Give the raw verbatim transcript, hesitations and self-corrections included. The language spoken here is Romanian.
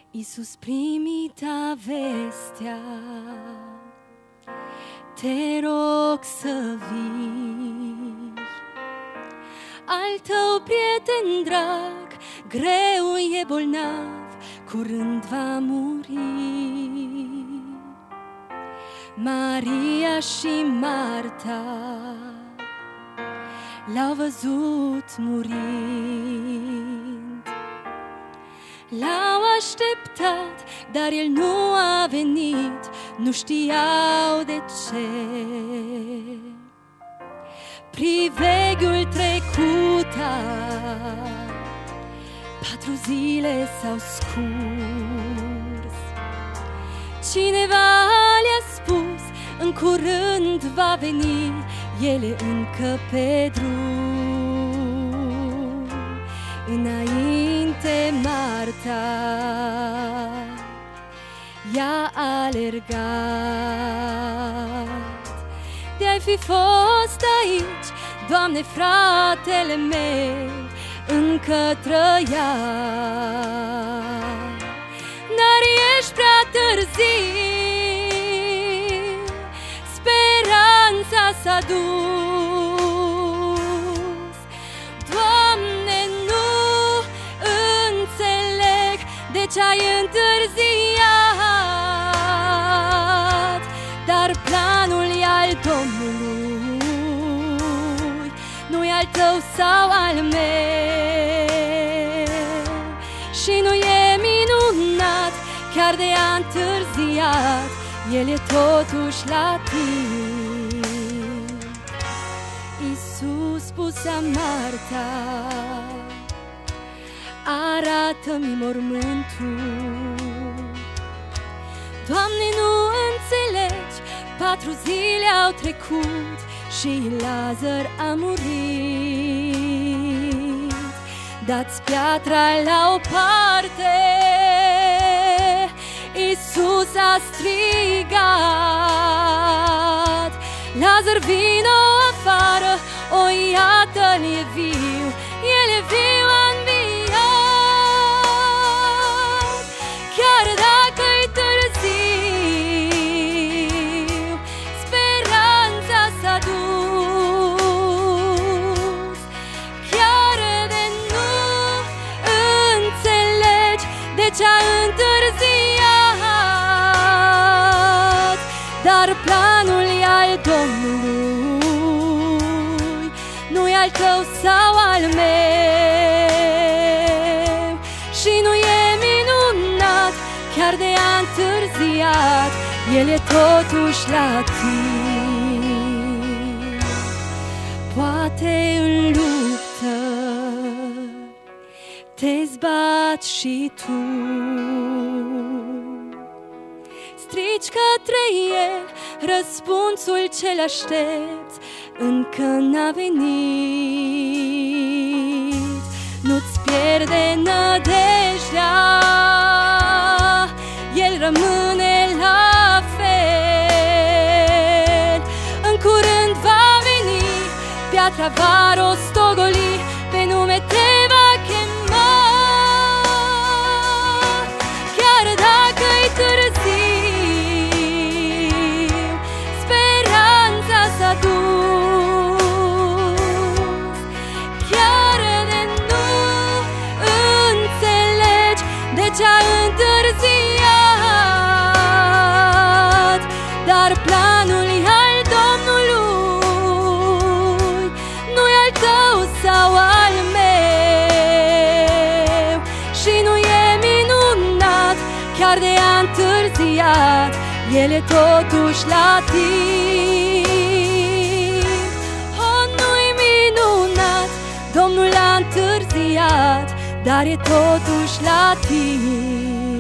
Iisus, primita vestea, te rog să vii. Al tău prieten drag, greu e bolnav, curând va muri. Maria și Marta l-au văzut murind. L-au așteptat, dar el nu a venit, nu știau de ce. Priveghiul trecuta, patru zile s-au scurs. Cineva le-a spus, în curând va veni, ele încă pe drum. Înainte Marta i-a alergat. De-ai fi fost aici, Doamne, fratele meu încă trăia. Dar ești prea târziu, speranța s-a dus. Doamne, nu înțeleg de ce ai întârziat, dar planul e al Domnului, nu-i al tău sau al meu. Și nu e minunat, chiar de a întârziat, el e totuși la timp. Iisus spusea Marta, arată-mi mormântul. Doamne, nu înțelegi, patru zile au trecut și Lazar a murit. Dați piatra la o parte, Iisus a strigat, Lazar, vino afară, o iată-l, e viu, el e viu, a înviat. Chiar dacă-i târziu, speranța s-a dus. Chiar de nu înțelegi de ce a întârziat, dar planul e al Domnului, nu-i al tău sau al meu. Și nu e minunat, chiar de a întârziat, el e totuși la timp. Poate în luptă te zbați și tu, strici către el, răspunsul ce-l aștepți încă n-a venit. Nu-ți pierde nădejdea, el rămâne la fel. În curând va veni, piatra va rostogoli, pe nume te va chema. Chiar dacă-i târziu, speranța s-a dus. Chiar de nu înțelegi de ce a întârziat, dar planul e al Domnului, nu-i al tău sau al meu. Și nu e minunat, chiar de a întârziat, el e totuși la timp. Oh, nu-i minunat, Domnul a întârziat, dar e totuși la timp.